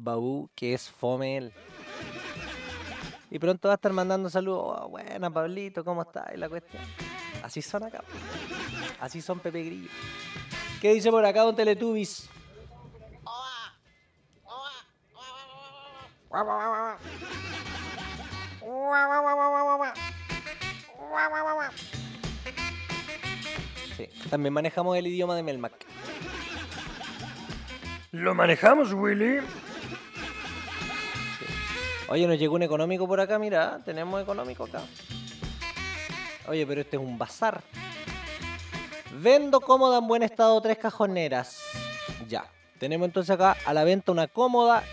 Baú, que es fome él. Y pronto va a estar mandando saludos. Oh, buena, Pablito, ¿cómo estás? Y la cuestión. Así son acá. Así son Pepe Grillo. ¿Qué dice por acá don Teletubbies? Sí, también manejamos el idioma de Melmac. ¿Lo manejamos, Willy? Sí. Oye, nos llegó un económico por acá, mira, tenemos económico acá. Oye, pero este es un bazar. Vendo cómoda en buen estado 3 cajoneras. Ya. Tenemos entonces acá a la venta una cómoda